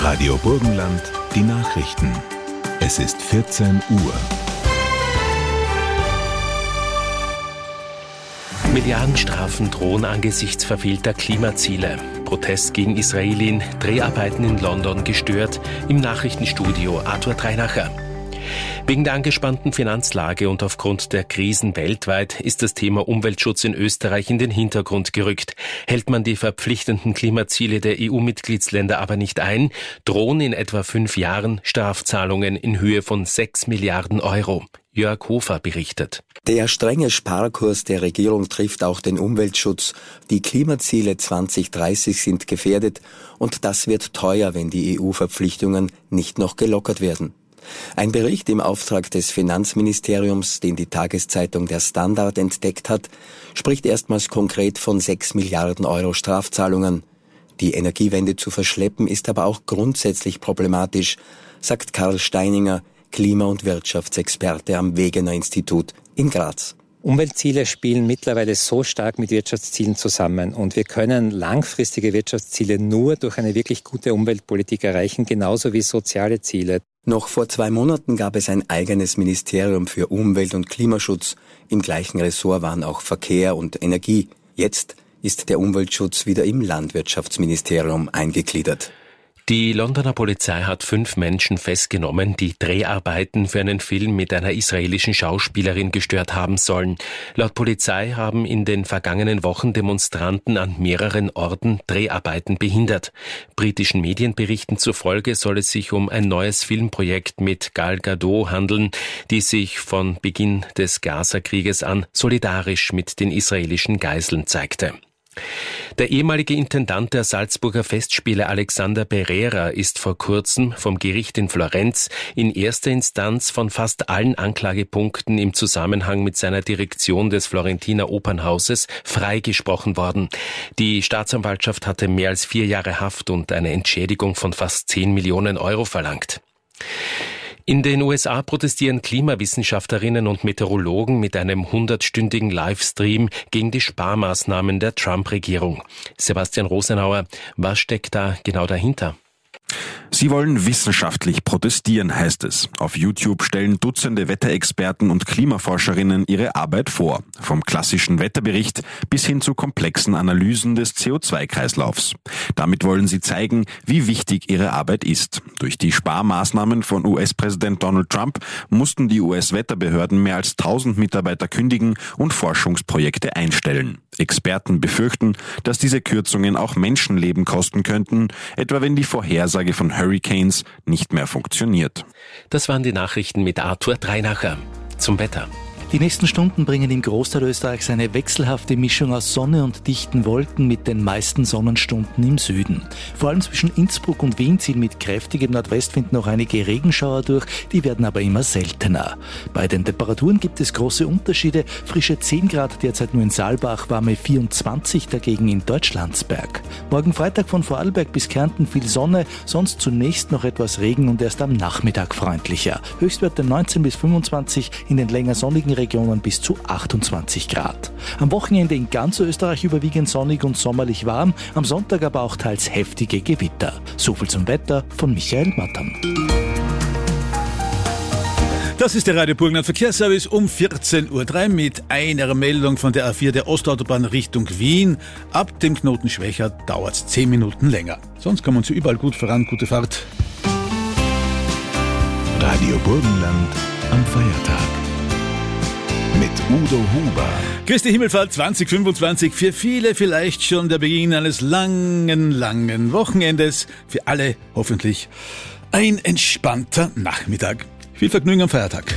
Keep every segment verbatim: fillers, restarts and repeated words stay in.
Radio Burgenland, die Nachrichten. Es ist vierzehn Uhr. Milliardenstrafen drohen angesichts verfehlter Klimaziele. Protest gegen Israelin, Dreharbeiten in London gestört. Im Nachrichtenstudio Arthur Treinacher. Wegen der angespannten Finanzlage und aufgrund der Krisen weltweit ist das Thema Umweltschutz in Österreich in den Hintergrund gerückt. Hält man die verpflichtenden Klimaziele der E U-Mitgliedsländer aber nicht ein, drohen in etwa fünf Jahren Strafzahlungen in Höhe von sechs Milliarden Euro. Jörg Hofer berichtet. Der strenge Sparkurs der Regierung trifft auch den Umweltschutz. Die Klimaziele zwanzig dreißig sind gefährdet und das wird teuer, wenn die E U-Verpflichtungen nicht noch gelockert werden. Ein Bericht im Auftrag des Finanzministeriums, den die Tageszeitung Der Standard entdeckt hat, spricht erstmals konkret von sechs Milliarden Euro Strafzahlungen. Die Energiewende zu verschleppen ist aber auch grundsätzlich problematisch, sagt Karl Steininger, Klima- und Wirtschaftsexperte am Wegener Institut in Graz. Umweltziele spielen mittlerweile so stark mit Wirtschaftszielen zusammen und wir können langfristige Wirtschaftsziele nur durch eine wirklich gute Umweltpolitik erreichen, genauso wie soziale Ziele. Noch vor zwei Monaten gab es ein eigenes Ministerium für Umwelt- und Klimaschutz. Im gleichen Ressort waren auch Verkehr und Energie. Jetzt ist der Umweltschutz wieder im Landwirtschaftsministerium eingegliedert. Die Londoner Polizei hat fünf Menschen festgenommen, die Dreharbeiten für einen Film mit einer israelischen Schauspielerin gestört haben sollen. Laut Polizei haben in den vergangenen Wochen Demonstranten an mehreren Orten Dreharbeiten behindert. Britischen Medienberichten zufolge soll es sich um ein neues Filmprojekt mit Gal Gadot handeln, die sich von Beginn des Gaza-Krieges an solidarisch mit den israelischen Geiseln zeigte. Der ehemalige Intendant der Salzburger Festspiele Alexander Pereira ist vor kurzem vom Gericht in Florenz in erster Instanz von fast allen Anklagepunkten im Zusammenhang mit seiner Direktion des Florentiner Opernhauses freigesprochen worden. Die Staatsanwaltschaft hatte mehr als vier Jahre Haft und eine Entschädigung von fast zehn Millionen Euro verlangt. In den U S A protestieren Klimawissenschaftlerinnen und Meteorologen mit einem hundertstündigen Livestream gegen die Sparmaßnahmen der Trump-Regierung. Sebastian Rosenauer, was steckt da genau dahinter? Sie wollen wissenschaftlich protestieren, heißt es. Auf YouTube stellen Dutzende Wetterexperten und Klimaforscherinnen ihre Arbeit vor. Vom klassischen Wetterbericht bis hin zu komplexen Analysen des C O zwei Kreislaufs. Damit wollen sie zeigen, wie wichtig ihre Arbeit ist. Durch die Sparmaßnahmen von U S-Präsident Donald Trump mussten die U S-Wetterbehörden mehr als tausend Mitarbeiter kündigen und Forschungsprojekte einstellen. Experten befürchten, dass diese Kürzungen auch Menschenleben kosten könnten, etwa wenn die Vorhersage von Hurricanes nicht mehr funktioniert. Das waren die Nachrichten mit Arthur Treinacher. Zum Wetter. Die nächsten Stunden bringen im Großteil Österreichs eine wechselhafte Mischung aus Sonne und dichten Wolken mit den meisten Sonnenstunden im Süden. Vor allem zwischen Innsbruck und Wien ziehen mit kräftigem Nordwestwind noch einige Regenschauer durch, die werden aber immer seltener. Bei den Temperaturen gibt es große Unterschiede, frische zehn Grad derzeit nur in Saalbach, warme vierundzwanzig dagegen in Deutschlandsberg. Morgen Freitag von Vorarlberg bis Kärnten viel Sonne, sonst zunächst noch etwas Regen und erst am Nachmittag freundlicher. Höchstwerte neunzehn bis fünfundzwanzig, in den länger sonnigen Regionen bis zu achtundzwanzig Grad. Am Wochenende in ganz Österreich überwiegend sonnig und sommerlich warm, am Sonntag aber auch teils heftige Gewitter. So viel zum Wetter von Michael Mattern. Das ist der Radio Burgenland Verkehrsservice um vierzehn Uhr drei mit einer Meldung von der A vier der Ostautobahn Richtung Wien. Ab dem Knoten Schwächer dauert es zehn Minuten länger. Sonst kommen Sie überall gut voran. Gute Fahrt. Radio Burgenland am Feiertag. Mit Udo Huber. Christi Himmelfahrt zwanzig fünfundzwanzig, für viele vielleicht schon der Beginn eines langen, langen Wochenendes. Für alle hoffentlich ein entspannter Nachmittag. Viel Vergnügen am Feiertag.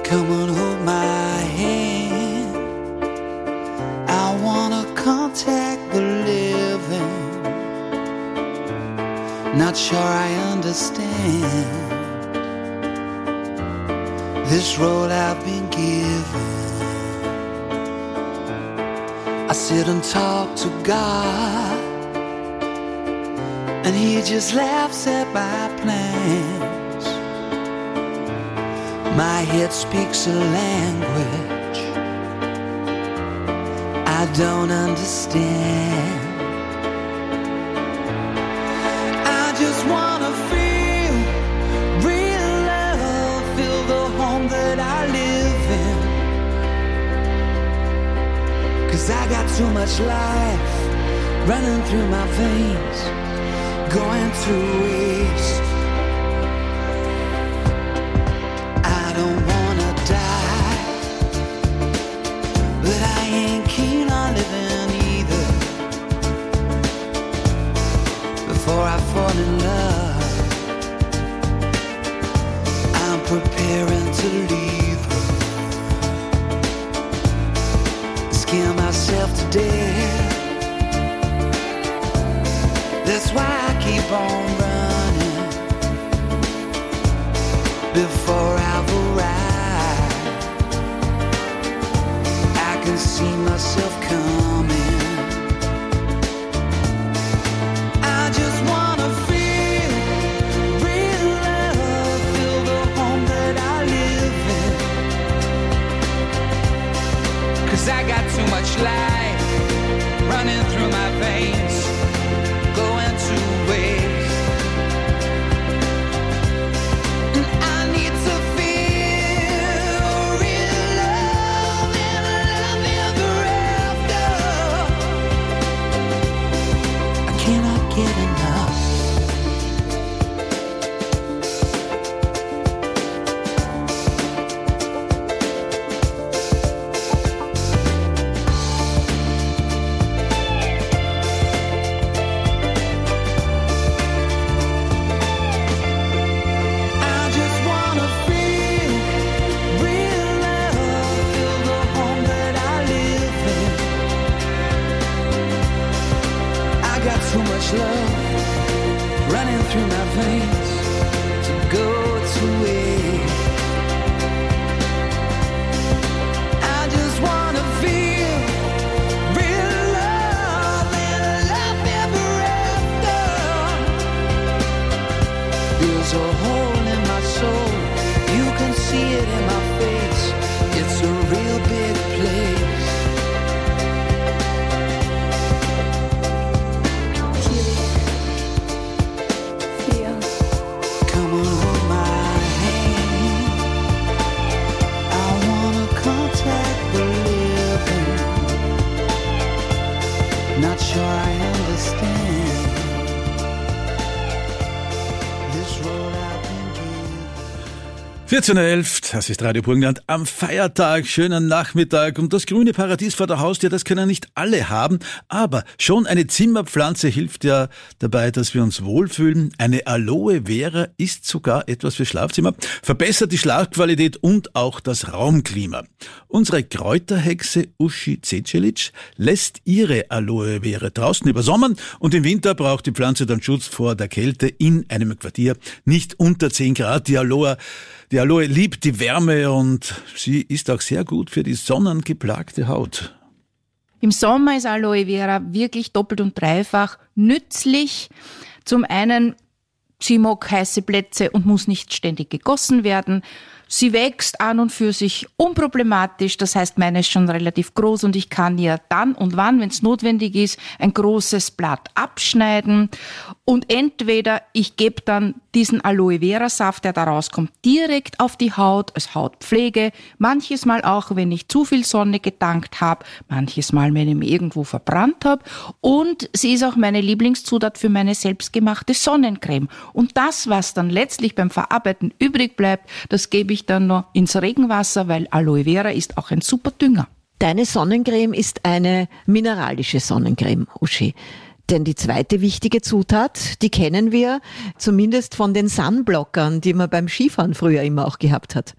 Come and hold my hand. I wanna contact the living. Not sure I understand this road I've been given. I sit and talk to God, and He just laughs at my plans. My head speaks a language I don't understand. I just wanna feel real love, feel the home that I live in. 'Cause I got too much life running through my veins, going to waste. I don't wanna die, but I ain't keen on living either. Before I fall in love, I'm preparing to leave her. Scare myself to death. That's why I keep on running before I've arrived. I can see myself coming. I just wanna feel real love, feel the home that I live in. 'Cause I got too much life running through my veins, going to waste. And I need to feel real love and love ever after. I cannot get enough. Love running through my veins to go to waste. I just wanna feel real love and love ever after. There's a hole in my soul, you can see it in my face. It's a real big place. Not sure I understand this road I've been given. vierzehn Uhr elf, das ist Radio Burgenland am Feiertag, schönen Nachmittag. Und das grüne Paradies vor der Haustür, das können nicht alle haben, aber schon eine Zimmerpflanze hilft ja dabei, dass wir uns wohlfühlen. Eine Aloe Vera ist sogar etwas für Schlafzimmer, verbessert die Schlafqualität und auch das Raumklima. Unsere Kräuterhexe Uschi Cecelic lässt ihre Aloe Vera draußen übersommern und im Winter braucht die Pflanze dann Schutz vor der Kälte in einem Quartier, nicht unter zehn Grad. Die Aloe Die Aloe liebt die Wärme und sie ist auch sehr gut für die sonnengeplagte Haut. Im Sommer ist Aloe Vera wirklich doppelt und dreifach nützlich. Zum einen, sie mag heiße Plätze und muss nicht ständig gegossen werden. Sie wächst an und für sich unproblematisch, das heißt, meine ist schon relativ groß und ich kann ihr dann und wann, wenn es notwendig ist, ein großes Blatt abschneiden und entweder ich gebe dann diesen Aloe Vera Saft, der da rauskommt, direkt auf die Haut als Hautpflege, manches Mal auch, wenn ich zu viel Sonne gedankt habe, manches Mal, wenn ich mich irgendwo verbrannt habe und sie ist auch meine Lieblingszutat für meine selbstgemachte Sonnencreme und das, was dann letztlich beim Verarbeiten übrig bleibt, das gebe ich dann noch ins Regenwasser, weil Aloe Vera ist auch ein super Dünger. Deine Sonnencreme ist eine mineralische Sonnencreme, Uschi. Denn die zweite wichtige Zutat, die kennen wir zumindest von den Sunblockern, die man beim Skifahren früher immer auch gehabt hat.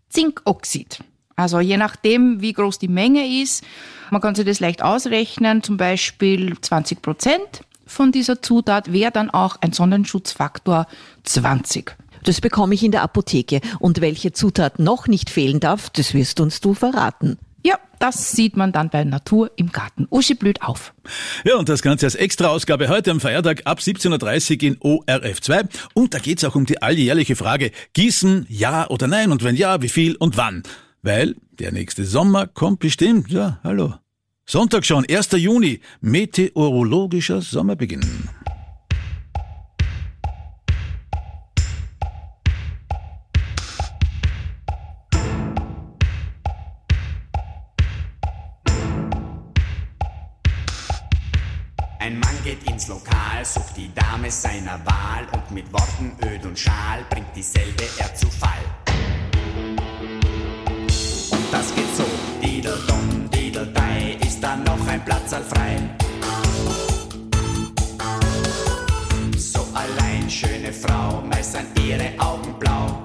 Zinkoxid. Also je nachdem, wie groß die Menge ist, man kann sich das leicht ausrechnen, zum Beispiel zwanzig Prozent von dieser Zutat wäre dann auch ein Sonnenschutzfaktor zwanzig. Das bekomme ich in der Apotheke. Und welche Zutat noch nicht fehlen darf, das wirst uns du verraten. Ja, das sieht man dann bei Natur im Garten. Uschi blüht auf. Ja, und das Ganze als Extra-Ausgabe heute am Feiertag ab siebzehn Uhr dreißig in O R F zwei. Und da geht's auch um die alljährliche Frage, Gießen, ja oder nein? Und wenn ja, wie viel und wann? Weil der nächste Sommer kommt bestimmt. Ja, hallo. Sonntag schon, erster Juni, meteorologischer Sommerbeginn. Ein Mann geht ins Lokal, sucht die Dame seiner Wahl und mit Worten Öd und Schal bringt dieselbe er zu Fall. Und das geht so, Dideldum, Dideldei, ist da noch ein Platzal frei? So allein, schöne Frau, meist sind ihre Augen blau.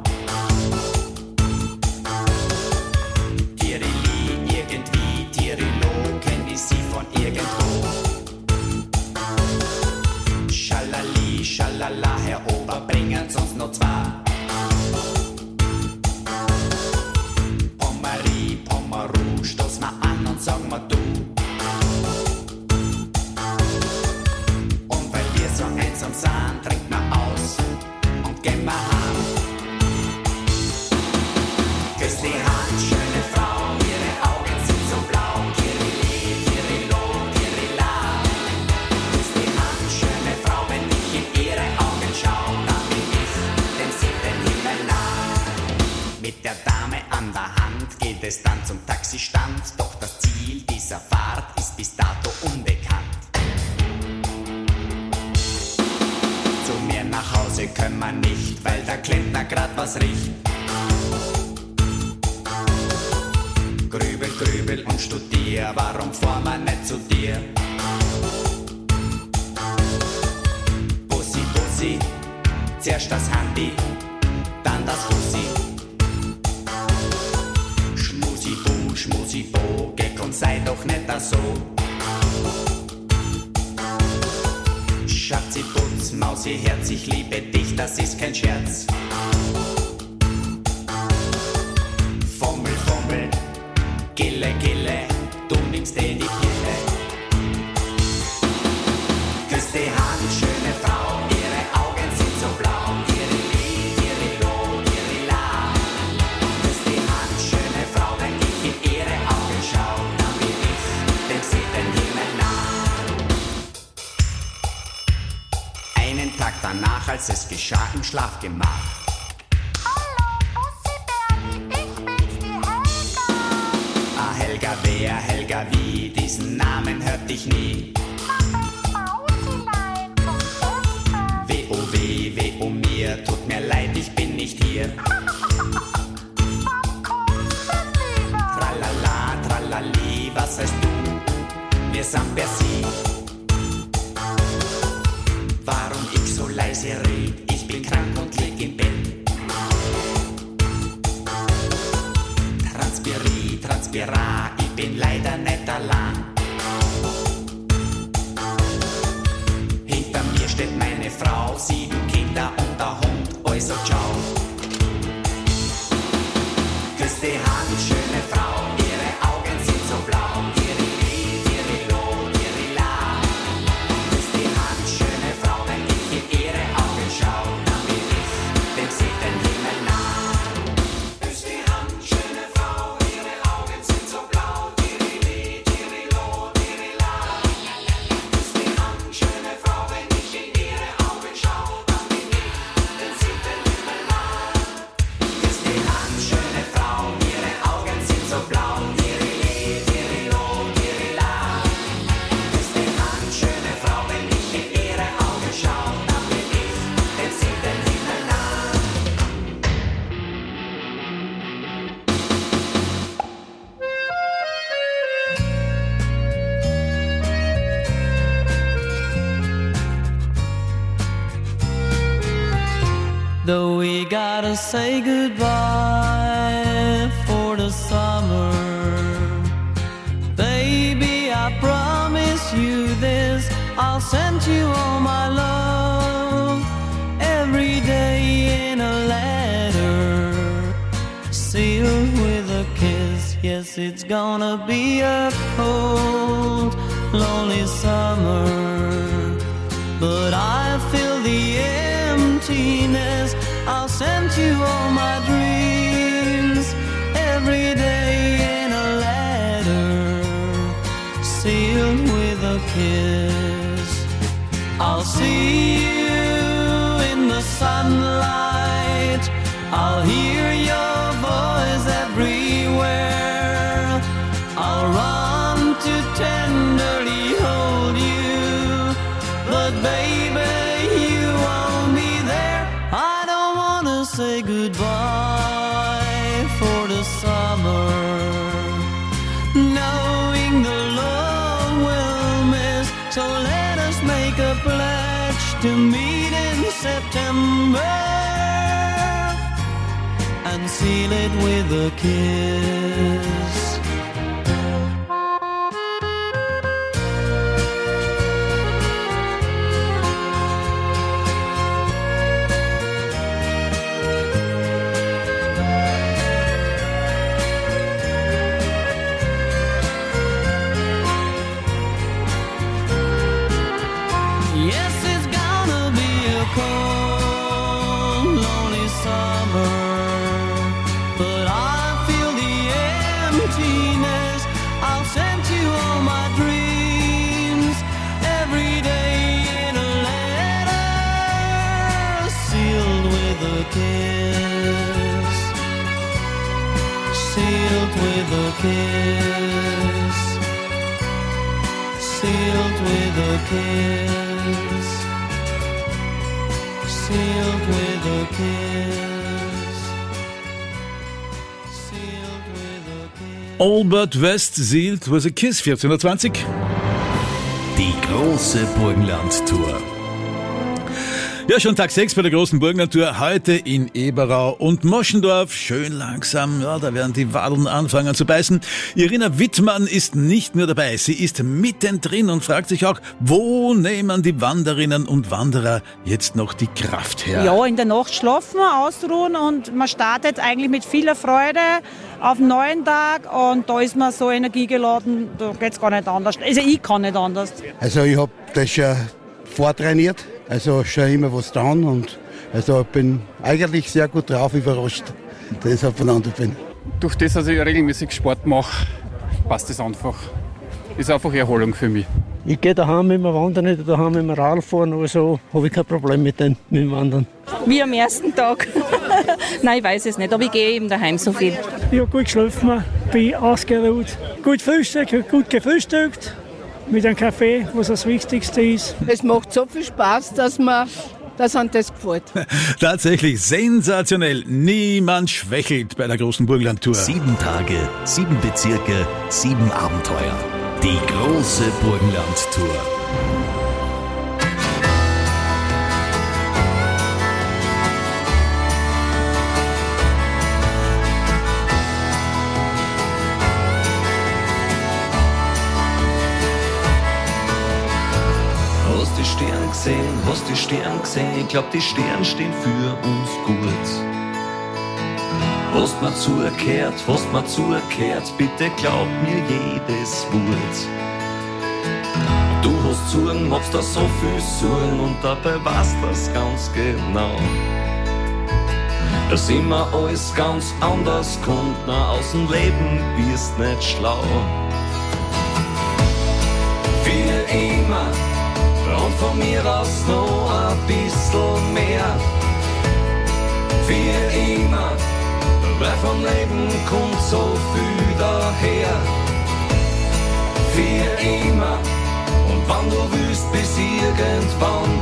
Tirili, irgendwie, Tirilo, kenn ich sie von irgendwo. Schalali, schalala, Herr Ober, bringen sonst noch zwei. Pommerie, Pommeru, stoß mal an und sag mal du. Und weil wir so einsam sind, trinkt man aus und gehen wir heim. Küss die Hand, schöne Frau, ihre Augen sind so blau. Kirili, Kirilo, Kirila. Küss die Hand, schöne Frau, wenn ich in ihre Augen schau, dann bin ich dem siebten Himmel nah. Mit der Dame an der Hand geht es dann zum Taxistand, doch das Ziel dieser Fahrt ist bis dato unbekannt. Zu mir nach Hause können wir nicht, weil der Klempner grad was riecht. Grübel, grübel und studier, warum fahren wir nicht zu dir? Bussi, Bussi, zuerst das Handy, dann das Fussi. Schmusi, Bu, Schmusi, Bo, geh komm, sei doch nicht da so. Schatzi, Putz, Mausi, Herz, ich liebe dich, das ist kein Scherz. Fummel, Fummel, Gille, Gille, du nimmst eh die Pille. Küss die Hand, schöne Frau, ihre Augen sind so blau. Kirili, Kirilo, Kirila. Küss die Hand, schöne Frau, wenn ich in ihre Augen schau, dann bin ich dem siebten Himmel nah. Einen Tag danach, als es geschah im Schlafgemach. Ah, Helga, wer, Helga, wie, diesen Namen hörte ich nie. Weh, oh weh, weh, oh mir, tut mir leid, ich bin nicht hier. Tralala, tralali, was heißt du? Wir sind per Sie. Warum ich so leise red? Ich bin krank und lieg im Bett. Transpiri, transpira, ich bin leider nicht allein. Hinter mir steht meine Frau, sieben Kinder und der Hund, also ciao. Küss die Hand, schöne Frau, ihre Augen sind so blau. Kirili, Kirilo, Kirila. Küss die Hand, schöne Frau, wenn ich in ihre Augen schau, dann bin ich dem siebten Himmel nah. Küss die Hand, schöne Frau, ihre Augen sind so blau. Kirili, Kirilo, Kirila. Küss die Hand, schöne Frau, wenn ich in ihre Augen schau, dann bin ich dem siebten Himmel nah. Küss die Hand, schöne Frau, ihre Augen sind so blau. Kirili, Kirilo, Kirila. Küss die Hand, schöne Frau, wenn ich in ihre Augen schau, dann bin ich dem siebten Himmel nah. Though we gotta say goodbye, send you all my love every day in a letter, sealed with a kiss. Yes, it's gonna be a cold, lonely summer, but I feel the emptiness. I'll send you all my dreams every day in a letter, sealed with a kiss. I'll see you in the sunlight, I'll hear your voice everywhere, I'll run to tenderly hold you, but baby, you won't be there. I don't wanna say goodbye for the summer, knowing the love we'll miss. So let us make a pledge to meet in September and seal it with a kiss. Yes, it's gonna be a cold, lonely summer, but I feel the emptiness. I'll send you all my dreams every day in a letter, sealed with a kiss, sealed with a kiss, sealed with a kiss, sealed with a kiss, sealed with a kiss. Albert West, Sealed with a Kiss, vierzehn Uhr zwanzig. Die große Burgenland-Tour. Ja, schon Tag sechs bei der großen Burgenland-Tour, heute in Eberau und Moschendorf. Schön langsam, ja, da werden die Wadeln anfangen zu beißen. Irina Wittmann ist nicht nur dabei, sie ist mittendrin und fragt sich auch, wo nehmen die Wanderinnen und Wanderer jetzt noch die Kraft her? Ja, in der Nacht schlafen, ausruhen und man startet eigentlich mit vieler Freude auf den neuen Tag und da ist man so energiegeladen, da geht's gar nicht anders. Also ich kann nicht anders. Also ich habe das schon vortrainiert. Also schon immer was dran und also bin eigentlich sehr gut drauf, überrascht, dass ich aufeinander bin. Durch das, dass ich regelmäßig Sport mache, passt das einfach. Ist einfach Erholung für mich. Ich gehe daheim immer wandern, nicht daheim immer Radl fahren, also habe ich kein Problem mit dem, mit dem Wandern. Wie am ersten Tag. Nein, ich weiß es nicht, aber ich gehe eben daheim so viel. Ich habe gut geschlafen, bin ausgeruht, gut frühstückt, gut gefrühstückt. Mit einem Kaffee, was das Wichtigste ist. Es macht so viel Spaß, dass man dass einem das gefällt. Tatsächlich sensationell. Niemand schwächelt bei der großen Burgenland-Tour. Sieben Tage, sieben Bezirke, sieben Abenteuer. Die große Burgenland-Tour. Hast die Sterne gesehen, hast die Sterne gesehen, ich glaub die Sterne stehen für uns gut. Hast mir zugehört, hast mir zugehört, bitte glaub mir jedes Wort. Du hast zugen, machst da so viel Sorgen und dabei weißt das ganz genau. Dass immer alles ganz anders kommt, na aus dem Leben wirst nicht schlau. Für immer und von mir aus noch ein bisschen mehr. Für immer, weil vom Leben kommt so viel daher. Für immer, und wann du willst, bis irgendwann.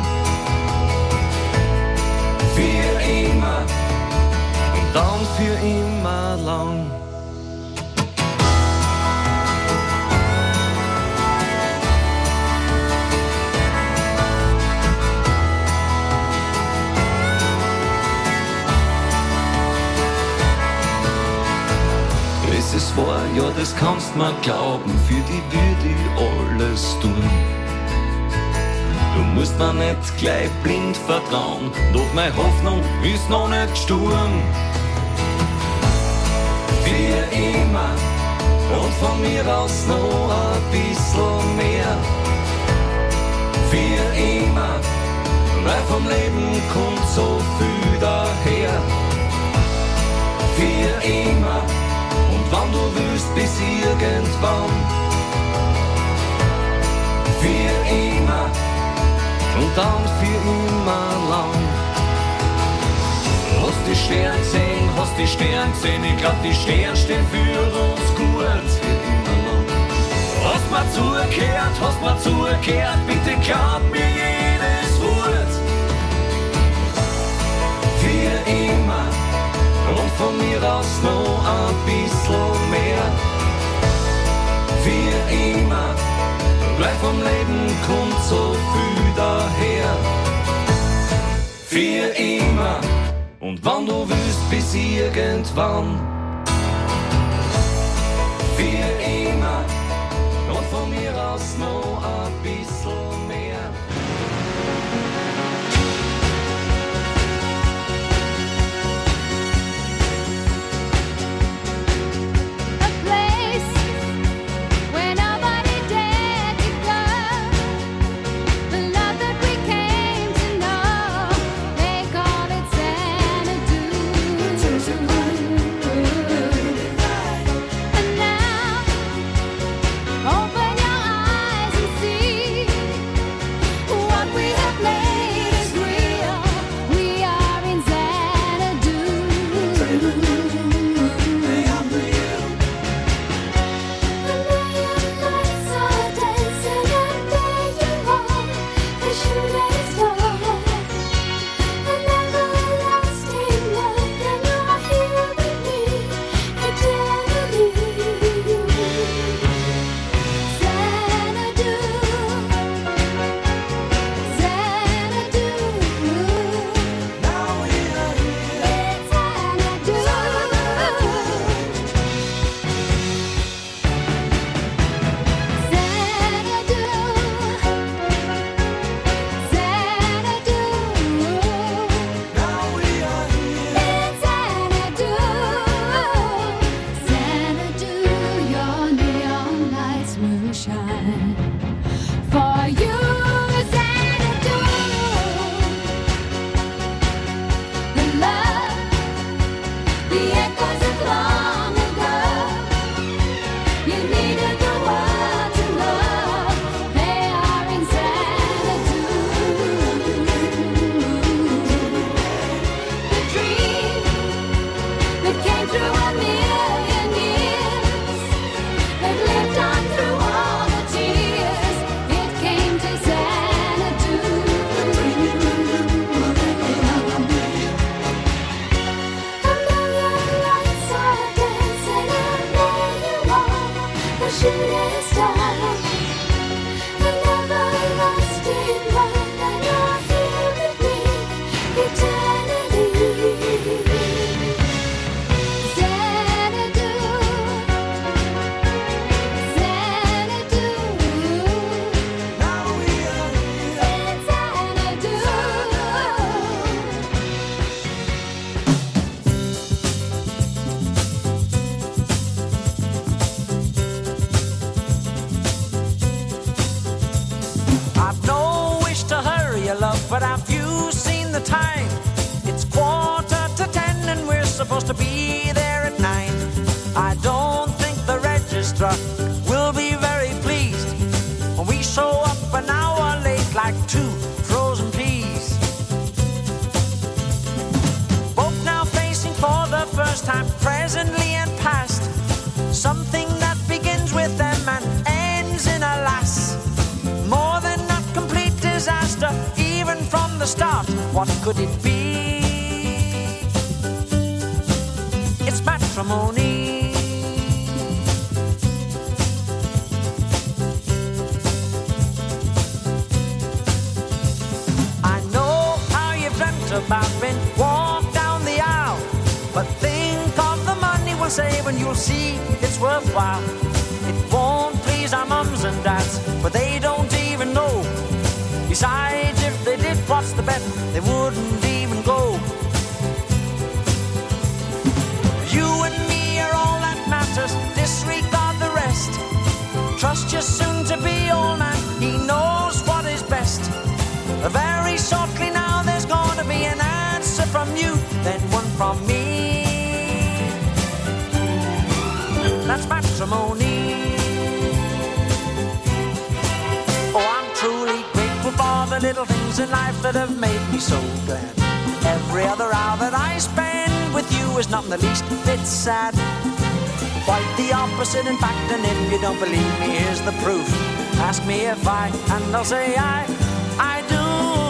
Für immer, und dann für immer lang. Es ist wahr, ja, das kannst mir glauben, für die würde ich alles tun. musst mir nicht gleich blind vertrauen, doch meine Hoffnung ist noch nicht gestorben. Für immer und von mir aus noch ein bisschen mehr. Für immer, weil vom Leben kommt so viel daher. Für immer und wann du willst bis irgendwann. Für immer und dann für immer lang. Hast die Sterne gesehen, hast die Sterne gesehen, ich glaub die Sterne stehen für uns gut. Für immer lang. Hast mir zugehört, hast mir zugehört, bitte glaub mir jedes Wort. Für immer und von mir aus noch ein bisschen mehr. Für immer, weil vom Leben kommt so viel daher. Für immer und wann du willst bis irgendwann. Für immer und von mir aus noch ein bisschen mehr. But have you seen the time? It's quarter to ten and we're supposed to be there at nine. I don't think the registrar will be very pleased when we show up an hour late like two frozen peas. Both now facing for the first time, presently and past, something that begins with them and ends in a lass. More than a complete disaster. Even from the start, what could it be? It's matrimony. I know how you've dreamt about being walked down the aisle, but think of the money we'll save and you'll see it's worthwhile. It won't please our mums and dads, but they don't even know. Besides, the bet, they wouldn't even go. You and me are all that matters, disregard the rest. Trust your soon-to-be old man, he knows what is best. Very shortly now there's gonna be an answer from you, then one from me. That's matrimony. Oh, I'm truly grateful for the little things in life that have made me so glad. Every other hour that I spend with you is not in the least bit sad. Quite the opposite, in fact, and if you don't believe me, here's the proof. Ask me if I, and I'll say I, I do.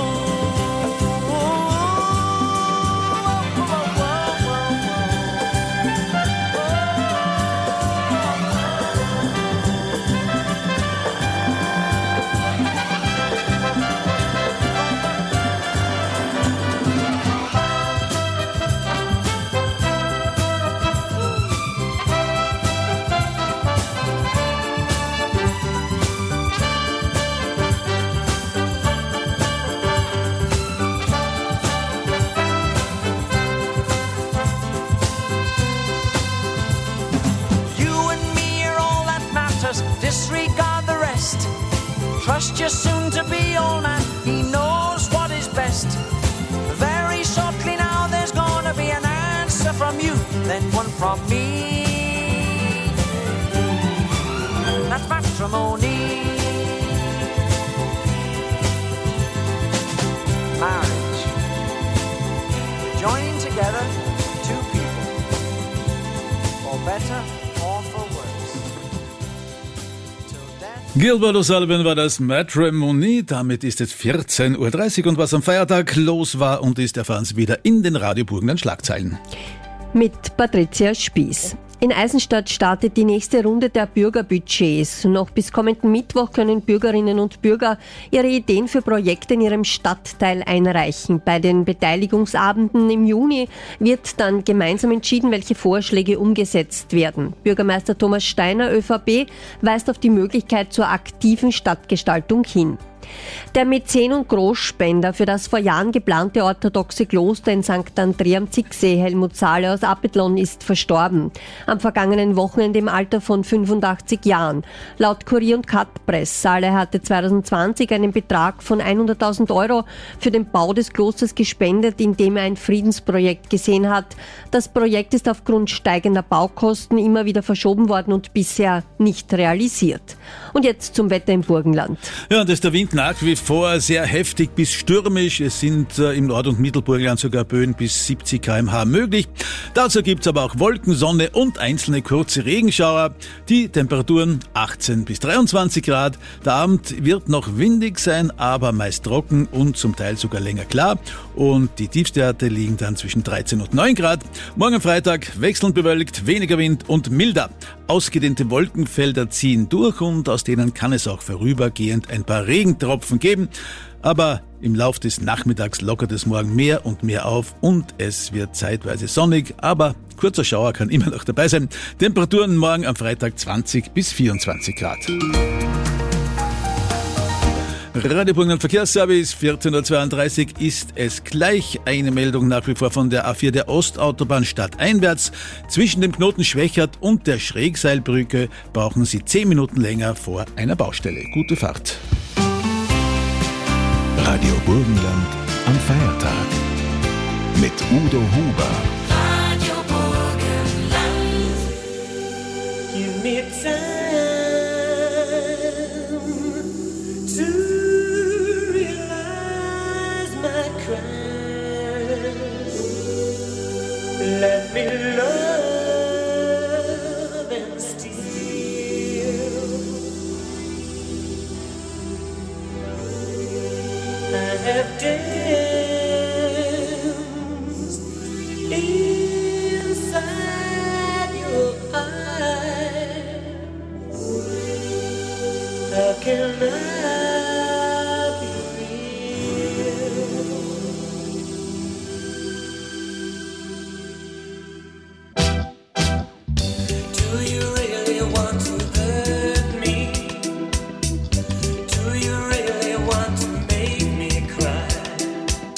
Disregard the rest. Trust your soon-to-be old man, he knows what is best. Very shortly now there's gonna be an answer from you, then one from me. That's matrimony. Marriage. Joining together two people, for better or for worse. Gilbert O'Sullivan war das Matrimony. Damit ist es vierzehn Uhr dreißig und was am Feiertag los war und ist, erfahren Sie wieder in den Radio Burgenland Schlagzeilen. Mit Patricia Spieß. In Eisenstadt startet die nächste Runde der Bürgerbudgets. Noch bis kommenden Mittwoch können Bürgerinnen und Bürger ihre Ideen für Projekte in ihrem Stadtteil einreichen. Bei den Beteiligungsabenden im Juni wird dann gemeinsam entschieden, welche Vorschläge umgesetzt werden. Bürgermeister Thomas Steiner, ÖVP, weist auf die Möglichkeit zur aktiven Stadtgestaltung hin. Der Mäzen und Großspender für das vor Jahren geplante orthodoxe Kloster in Sankt Andrea am Zicksee, Helmut Sahle aus Appetlon, ist verstorben. Am vergangenen Wochenende im Alter von fünfundachtzig Jahren. Laut Kurier und Cutpress, Sahle hatte zweitausendzwanzig einen Betrag von hunderttausend Euro für den Bau des Klosters gespendet, indem er ein Friedensprojekt gesehen hat. Das Projekt ist aufgrund steigender Baukosten immer wieder verschoben worden und bisher nicht realisiert. Und jetzt zum Wetter im Burgenland. Ja, und ist der Wind nach wie vor sehr heftig bis stürmisch. Es sind äh, im Nord- und Mittelburgenland sogar Böen bis siebzig Kilometer pro Stunde möglich. Dazu gibt's aber auch Wolken, Sonne und einzelne kurze Regenschauer. Die Temperaturen achtzehn bis dreiundzwanzig Grad. Der Abend wird noch windig sein, aber meist trocken und zum Teil sogar länger klar. Und die Tiefstwerte liegen dann zwischen dreizehn und neun Grad. Morgen Freitag wechselnd bewölkt, weniger Wind und milder. Ausgedehnte Wolkenfelder ziehen durch und aus denen kann es auch vorübergehend ein paar Regentropfen geben. Aber im Lauf des Nachmittags lockert es morgen mehr und mehr auf und es wird zeitweise sonnig, aber kurzer Schauer kann immer noch dabei sein. Temperaturen morgen am Freitag zwanzig bis vierundzwanzig Grad. Radio Burgenland Verkehrsservice, vierzehn Uhr zweiunddreißig ist es gleich. Eine Meldung nach wie vor von der A vier der Ostautobahn stadteinwärts. Zwischen dem Knoten Schwächert und der Schrägseilbrücke brauchen Sie zehn Minuten länger vor einer Baustelle. Gute Fahrt. Radio Burgenland am Feiertag mit Udo Huber. Radio Burgenland. Give me time to realize my crime. Let me love and steal. I have danced inside your eyes. How can I be real? Do you really want to hurt me? Do you really want to make me cry?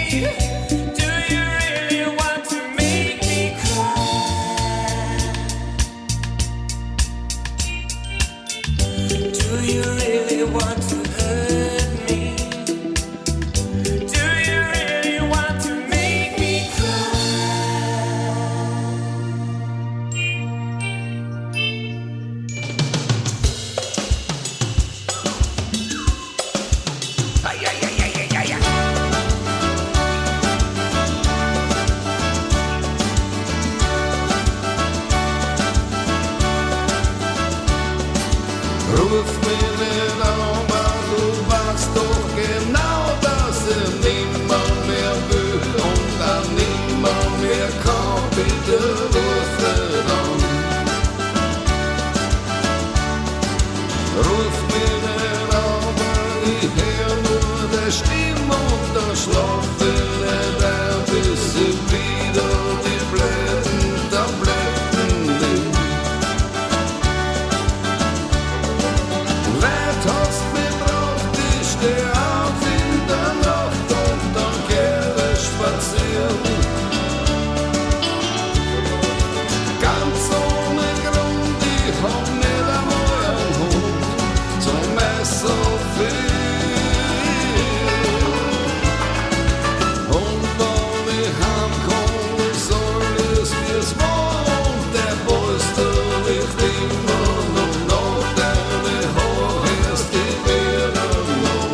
Do you really want to make me cry? Do you really want to hurt me? Do you really want to make me cry? Ay, ay, ay, ay, ay, ay, ay. Ruf mich nicht an, aber du weißt doch genau, dass er niemand mehr will und dann niemand mehr kann. Bitte ruf nicht an. Ruf mich nicht an, aber ich hör nur die Stimme und dann schlaf ich nicht ein, bis ich wieder die blöden Tabletten nimm. Weit hast mich braucht, ich steh auf in der Nacht und dann geh ich spazieren. Ganz ohne Grund, ich hab nicht einmal einen Hund zum Messer viel. Und wenn ich heimkomm, soll es mir's war und der Polster riecht immer noch nach deine Haar, erst die Beeren noch.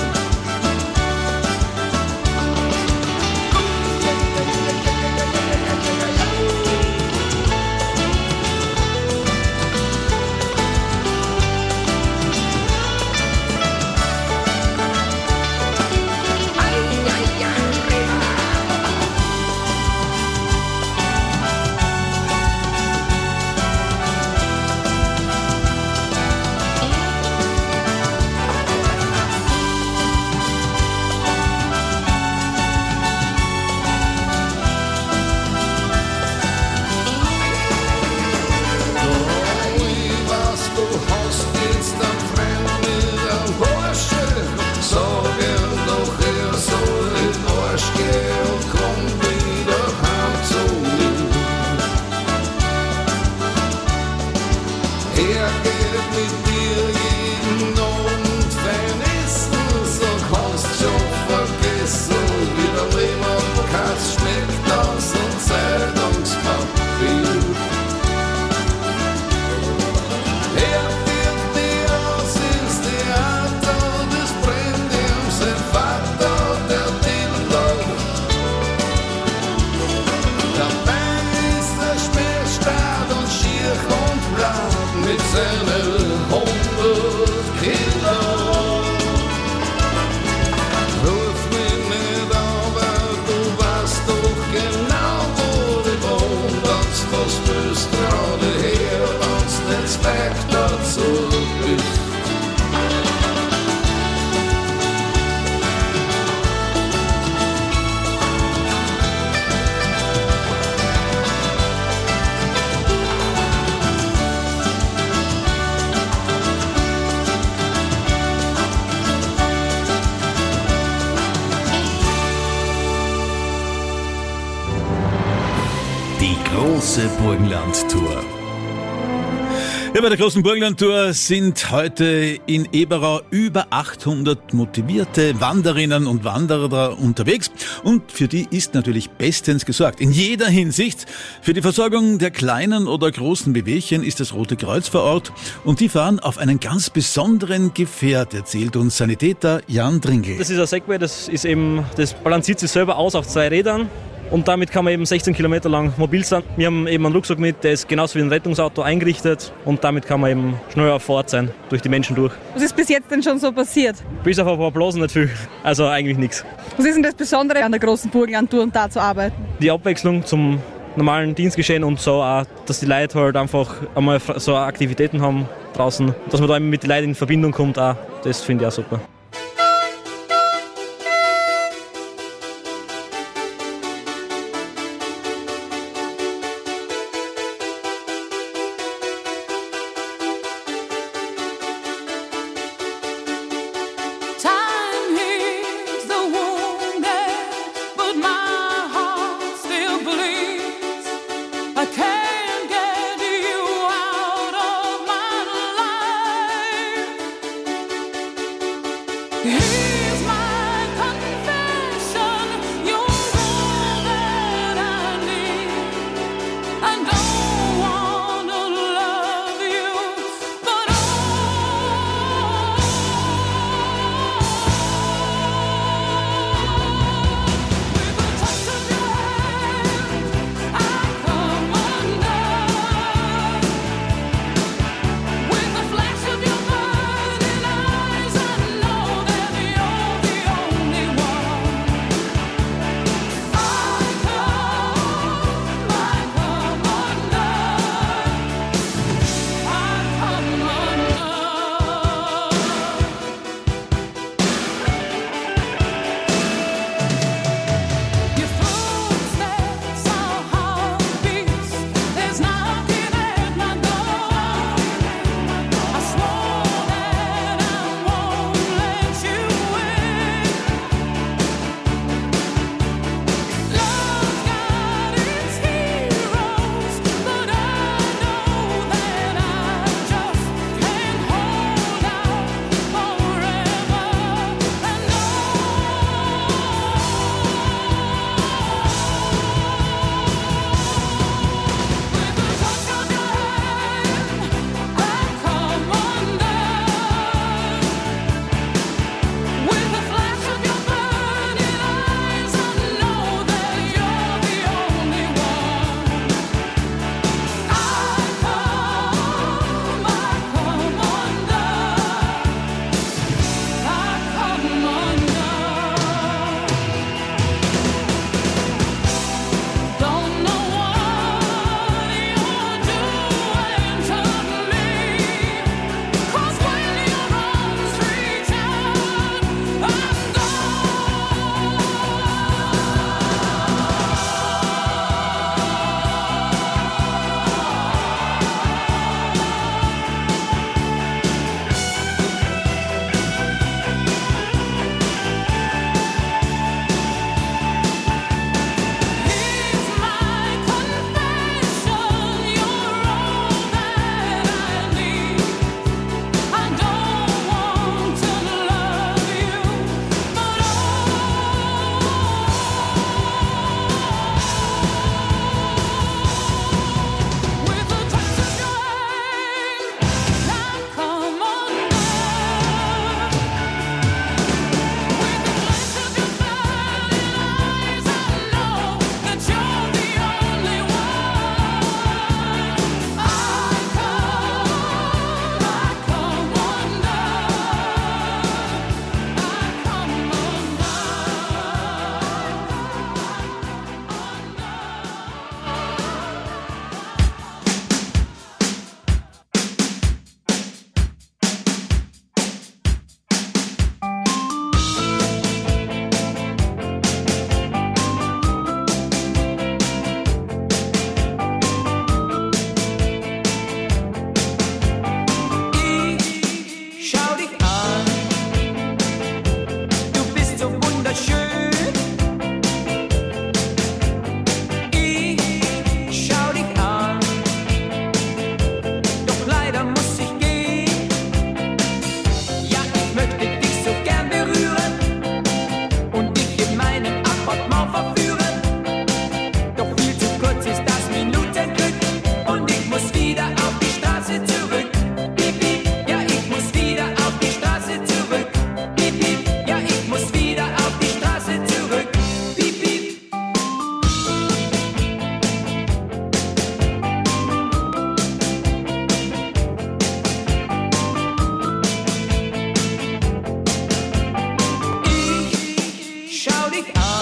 Ich weiß, du hast jetzt einen Freund mit einem Porsche. Sag ihm doch, er soll in den Arsch gehen und komm wieder heim zu mir. Er geht mit dir jeden Abend fein essen, so kannst schon vergessen, wie der Leberkatz schmeckt aus dem Zeitungspapier. Er führt dich aus ins Theater, das brennt ihm sein Vater, der Dildo. Dabei ist er schmerstark und schier und blau mit seinen hundert Kilo. Ruf mich nicht an, weil du weißt doch genau, wo ich wohne. Wenn's was willst, trau dich her, wenn's nicht weg dazu bist. Die große Burgenland-Tour. Ja, bei der großen Burgenland-Tour sind heute in Eberau über achthundert motivierte Wanderinnen und Wanderer unterwegs. Und für die ist natürlich bestens gesorgt. In jeder Hinsicht. Für die Versorgung der kleinen oder großen Bewegchen ist das Rote Kreuz vor Ort. Und die fahren auf einen ganz besonderen Gefährt, erzählt uns Sanitäter Jan Dringl. Das ist ein Segway, das ist eben, das balanciert sich selber aus auf zwei Rädern. Und damit kann man eben sechzehn Kilometer lang mobil sein. Wir haben eben einen Rucksack mit, der ist genauso wie ein Rettungsauto eingerichtet. Und damit kann man eben schneller fort sein, durch die Menschen durch. Was ist bis jetzt denn schon so passiert? Bis auf ein paar Blasen nicht viel. Also eigentlich nichts. Was ist denn das Besondere an der großen Burgenland-Tour und da zu arbeiten? Die Abwechslung zum normalen Dienstgeschehen und so auch, dass die Leute halt einfach einmal so Aktivitäten haben draußen. Dass man da eben mit den Leuten in Verbindung kommt, auch, das finde ich auch super.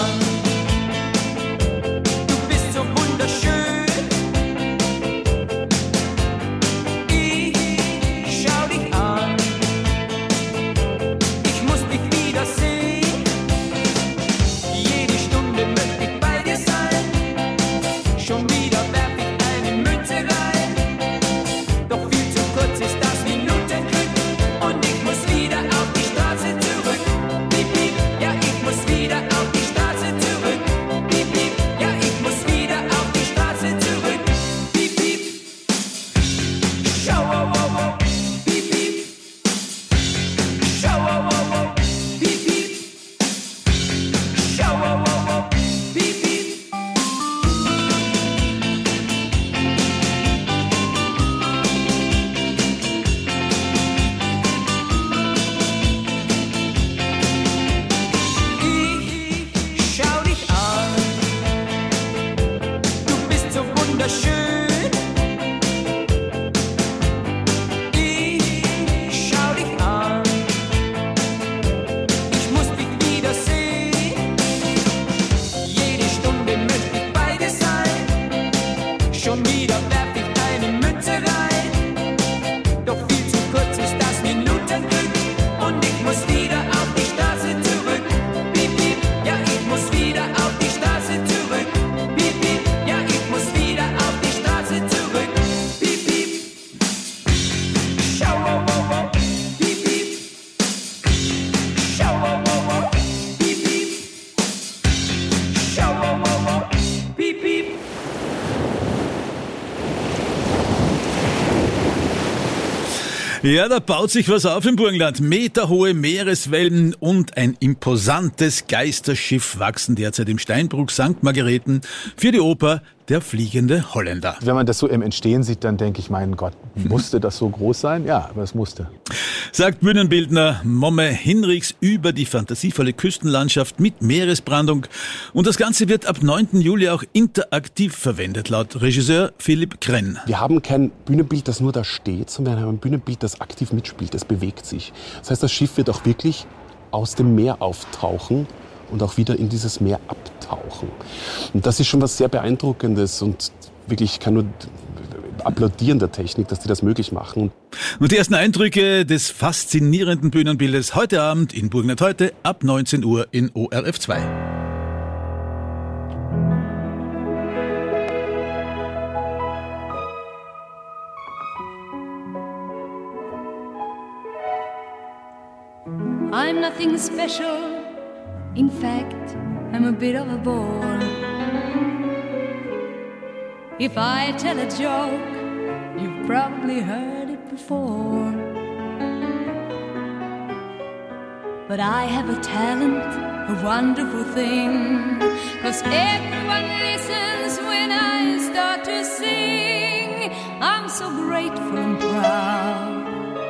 an. Du bist so wunderschön. Ich schau dich an. Ich muss dich wiedersehen. Jede Stunde möchte ich bei dir sein. Schon wieder werf ich eine Münze rein. Doch viel zu kurz ist das Minutenglück. Und ich muss wieder auf die Straße zurück. Piep, piep, ja, ich muss wieder auf die Straße zurück. Piep, piep, ja, ich muss wieder auf die Straße zurück. Piep, piep. Schau, wow, wow, wow. Piep, piep. Schau, wow, wow, wow. Piep, piep. Schau, wow, wow, wow. Piep, piep. Ich schau dich an. Du bist so wunderschön. Ich schau dich an. Ich muss dich wiedersehen. Jede Stunde möchte ich bei dir sein. Schon wieder werf ich eine Münze rein. Doch viel zu kurz ist das Minutenglück. Und ich muss wieder auf die Straße zurück. Piep, piep, ja, ich muss wieder auf die Straße zurück. Piep, piep, ja, ich muss wieder auf die Straße zurück. Piep, piep. Schau, wow, wow, wow. Piep, piep. Schau, wow, wow, wow. Piep, piep. Schau, wow, wow, wow. Piep, piep. Ja, da baut sich was auf im Burgenland. Meterhohe Meereswellen und ein imposantes Geisterschiff wachsen derzeit im Steinbruch Sankt Margareten für die Oper Der fliegende Holländer. Wenn man das so im Entstehen sieht, dann denke ich, mein Gott, musste das so groß sein? Ja, aber es musste. Sagt Bühnenbildner Momme Hinrichs über die fantasievolle Küstenlandschaft mit Meeresbrandung. Und das Ganze wird ab neunten Juli auch interaktiv verwendet, laut Regisseur Philipp Krenn. Wir haben kein Bühnenbild, das nur da steht, sondern wir haben ein Bühnenbild, das aktiv mitspielt, das bewegt sich. Das heißt, das Schiff wird auch wirklich aus dem Meer auftauchen und auch wieder in dieses Meer abtauchen. Und das ist schon was sehr Beeindruckendes und wirklich, ich kann nur applaudieren der Technik, dass die das möglich machen. Und die ersten Eindrücke des faszinierenden Bühnenbildes heute Abend in Burgenland heute ab neunzehn Uhr in O R F zwei. I'm nothing special. In fact, I'm a bit of a bore. If I tell a joke, you've probably heard it before. But I have a talent, a wonderful thing, 'cause everyone listens when I start to sing. I'm so grateful and proud.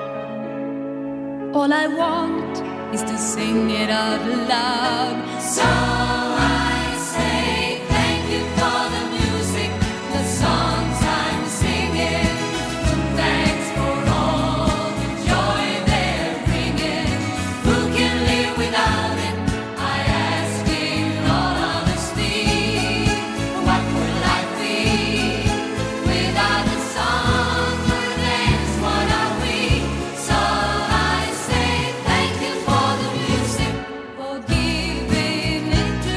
All I want is to sing it out loud. So I say thank you for the music, the songs I'm singing. Thanks for all the joy they're bringing. Who can live without it? I ask in all honesty. What would life be without a song or a dance? What are we? So I say thank you for the music, for giving it to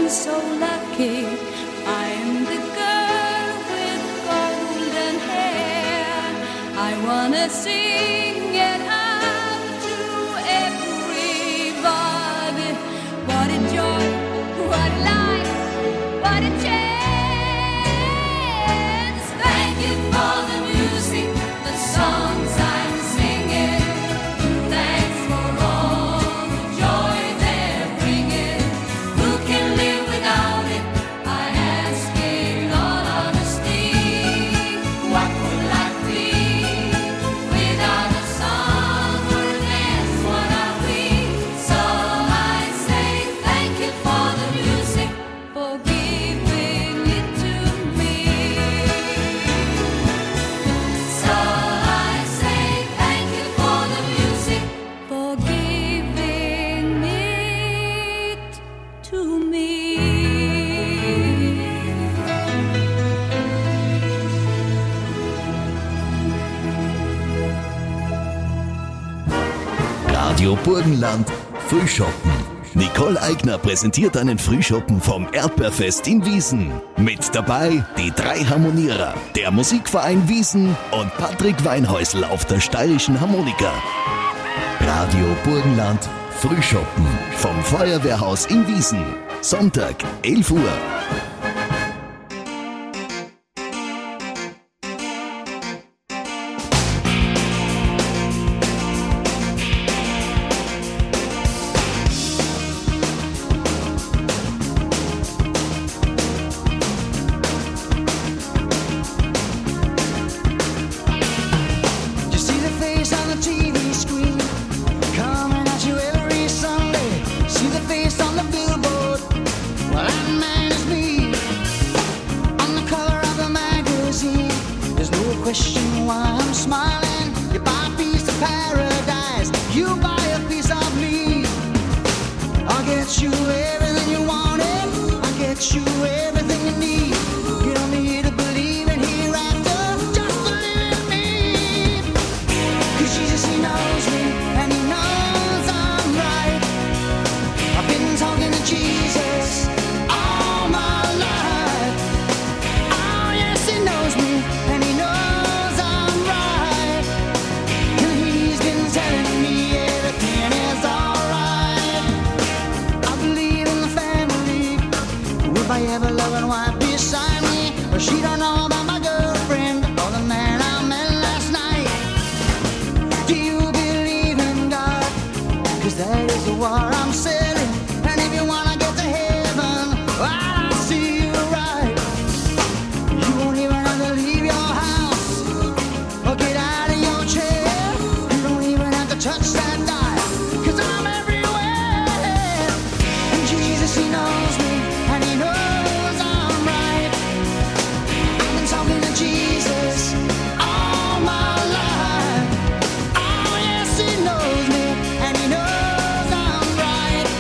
I'm so lucky. I'm the girl with golden hair. I wanna sing it out to everybody. What a joy, what a life, what a chance. Thank you for the music, the songs I'm singing. Thanks for all the joy they're bringing. Who can live without it? I ask in all honesty. What would life be without a song or dance? What are we? So I say thank you for the music, for giving it to me. So I say thank you for the music, for giving it to me. Radio Burgenland Frühschoppen. Nicole Eigner präsentiert einen Frühschoppen vom Erdbeerfest in Wiesen. Mit dabei die drei Harmonierer, der Musikverein Wiesen und Patrick Weinhäusl auf der steirischen Harmonika. Radio Burgenland Frühschoppen vom Feuerwehrhaus in Wiesen. Sonntag, elf Uhr. You see the face on the T V screen, coming at you every Sunday. See the face on the billboard, well that man is me. On the cover of the magazine, there's no question why I'm smiling. You buy a piece of paradise, you buy a piece of me. I'll get you everything you wanted, I'll get you everything you need. You don't need to believe in hereafter, just believe in me. 'Cause Jesus, he knows me, and he knows I'm right. I've been talking to Jesus all my life. Oh yes, he knows me, and he knows I'm right. And he's been telling me everything is alright. I believe in the family, with my ever-loving wife beside me. But she don't know about my girlfriend or the man I met last night. Do you believe in God? 'Cause that is the war I'm selling. And if you wanna get to heaven, I'll see you right. You won't even have to leave your house or get out of your chair. You don't even have to touch that dial, 'cause I'm everywhere. And Jesus, he knows me, and he knows I'm right. I've been talking to Jesus all my life. Oh yes, he knows me, and he knows I'm right.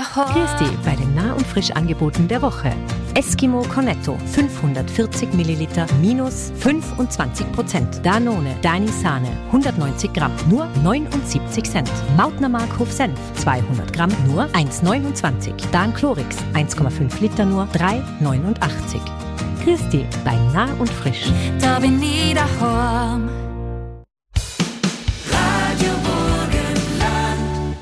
Christi bei den Nah- und Frischangeboten der Woche. Eskimo Cornetto fünfhundertvierzig Milliliter minus fünfundzwanzig Prozent. Danone Deine Sahne hundertneunzig Gramm nur neunundsiebzig Cent. Mautner Markhof Senf zweihundert Gramm nur eins Komma neunundzwanzig. Dan Chlorix eins Komma fünf Liter nur drei Komma neunundachtzig. Christi bei Nah und Frisch. Da bin ich daheim. Radio Burgenland.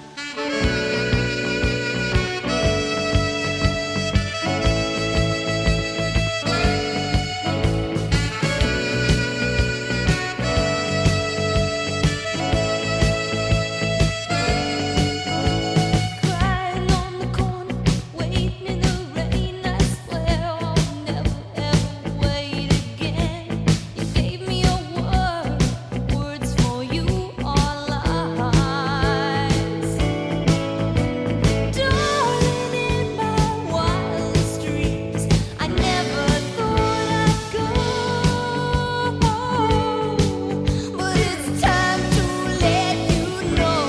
Crying on the corner, waiting in the rain. I swear I'll never ever wait again. You gave me your word, words for you are lies. Darling, in my wildest dreams, I never thought I'd go, but it's time to let you know.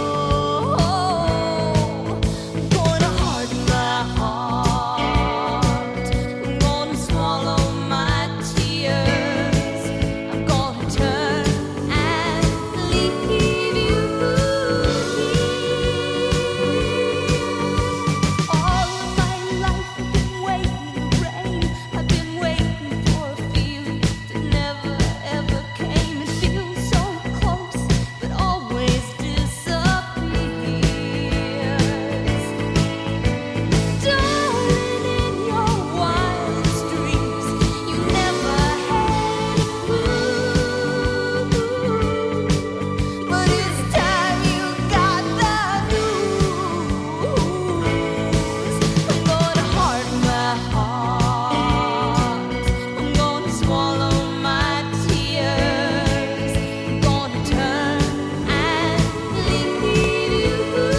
I'm gonna harden my heart. I'm gonna swallow my tears. I'm gonna turn and leave you here. All of my life I've been waiting in the rain. I've been waiting for a feeling that never ever came. It feels so close, but always disappears. Darling, in your wildest dreams, you never had a clue. But it's time you got the news. I'm gonna harden my heart. I'm gonna swallow my tears. I'm gonna turn and leave you here.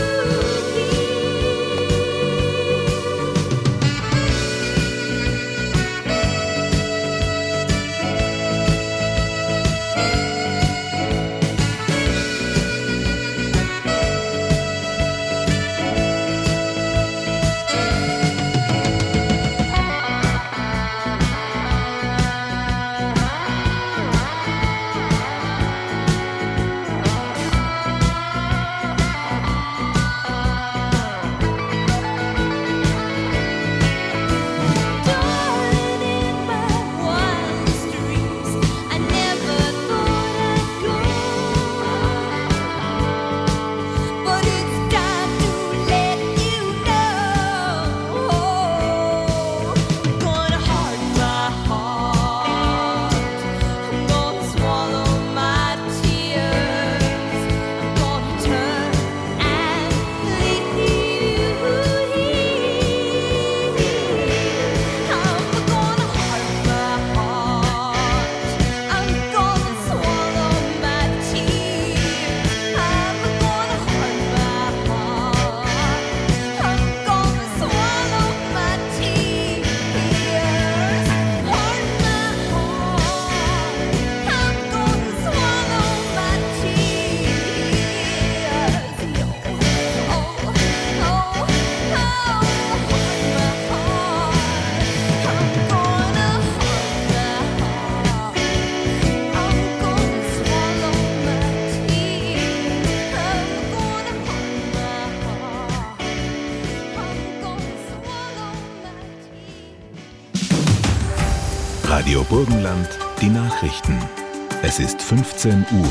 Darling, in my wildest dreams, I never thought I'd go, but it's time to let you know. I'm gonna harden my heart. I'm gonna swallow my tears. I'm gonna turn and leave you here. I'm gonna harden my heart. I'm gonna swallow my tears. I'm gonna harden my heart. I'm gonna swallow my tears. Harden my heart. I'm gonna swallow my tears. Oh, oh, oh, Radio Burgenland, die Nachrichten. Es ist fünfzehn Uhr.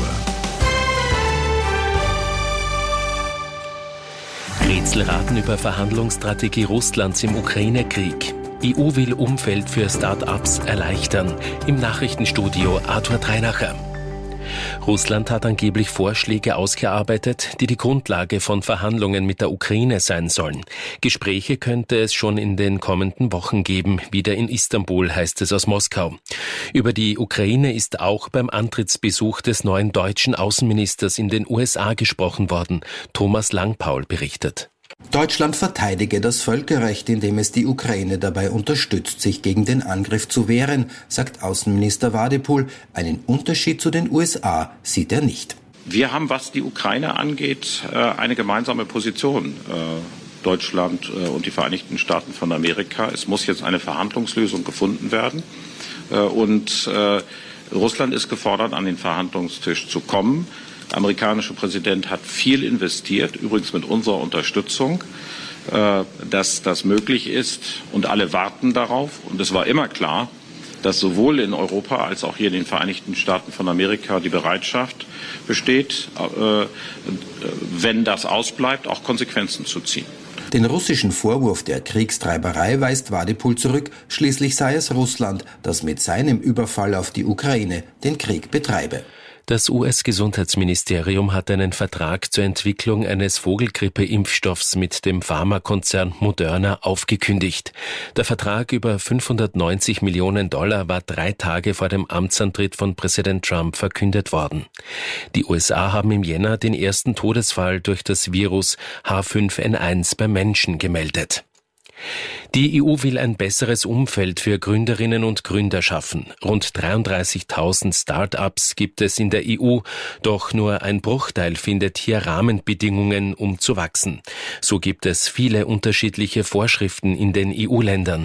Rätselraten über Verhandlungsstrategie Russlands im Ukraine-Krieg. E U will Umfeld für Start-ups erleichtern. Im Nachrichtenstudio Arthur Treinacher. Russland hat angeblich Vorschläge ausgearbeitet, die die Grundlage von Verhandlungen mit der Ukraine sein sollen. Gespräche könnte es schon in den kommenden Wochen geben, wieder in Istanbul, heißt es aus Moskau. Über die Ukraine ist auch beim Antrittsbesuch des neuen deutschen Außenministers in den U S A gesprochen worden. Thomas Langpaul berichtet. Deutschland verteidige das Völkerrecht, indem es die Ukraine dabei unterstützt, sich gegen den Angriff zu wehren, sagt Außenminister Wadephul. Einen Unterschied zu den U S A sieht er nicht. Wir haben, was die Ukraine angeht, eine gemeinsame Position. Deutschland und die Vereinigten Staaten von Amerika. Es muss jetzt eine Verhandlungslösung gefunden werden. Und Russland ist gefordert, an den Verhandlungstisch zu kommen. Der amerikanische Präsident hat viel investiert, übrigens mit unserer Unterstützung, dass das möglich ist. Und alle warten darauf. Und es war immer klar, dass sowohl in Europa als auch hier in den Vereinigten Staaten von Amerika die Bereitschaft besteht, wenn das ausbleibt, auch Konsequenzen zu ziehen. Den russischen Vorwurf der Kriegstreiberei weist Wadepool zurück. Schließlich sei es Russland, das mit seinem Überfall auf die Ukraine den Krieg betreibe. Das U S-Gesundheitsministerium hat einen Vertrag zur Entwicklung eines Vogelgrippe-Impfstoffs mit dem Pharmakonzern Moderna aufgekündigt. Der Vertrag über fünfhundertneunzig Millionen Dollar war drei Tage vor dem Amtsantritt von Präsident Trump verkündet worden. Die U S A haben im Jänner den ersten Todesfall durch das Virus H fünf N eins beim Menschen gemeldet. Die E U will ein besseres Umfeld für Gründerinnen und Gründer schaffen. Rund dreiunddreißigtausend Start-ups gibt es in der E U, doch nur ein Bruchteil findet hier Rahmenbedingungen, um zu wachsen. So gibt es viele unterschiedliche Vorschriften in den E U-Ländern.